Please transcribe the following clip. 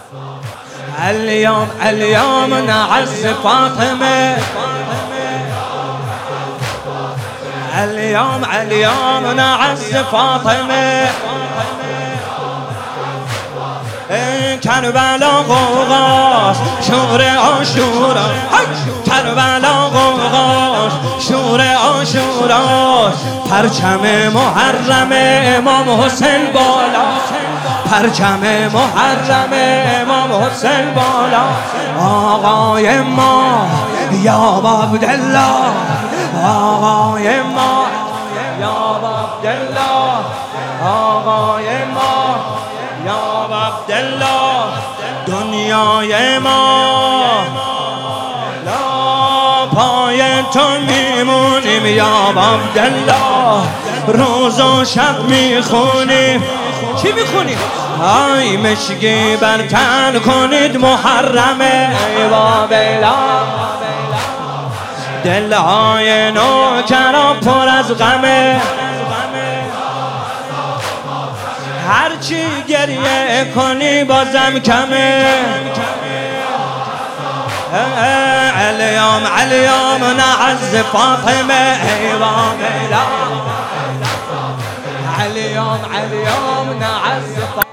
اليوم نعز فاطمة، اليوم نعز فاطمة. کربلا غوغاش شور عاشورا، کربلا غوغاش شور عاشورا. پرچم محرم امام حسین بالا، پرچم محرم امام حسین بالا. آقای ما یا عبدالله، آقای ما یا عبدالله، آقای ما یا عبدالله. دنیای ما لا پای تو میمونیم یا عبدالله. روز و شب میخونیم. چی میخونیم؟ آی مشگی بر تن کنید محرمه ای بابلا. دلهای نوکران پر از غمه، هرچی گریه کنی بازم کمه. اليوم نعز فاطمه ای بابلا. اليوم نعز فاطمه.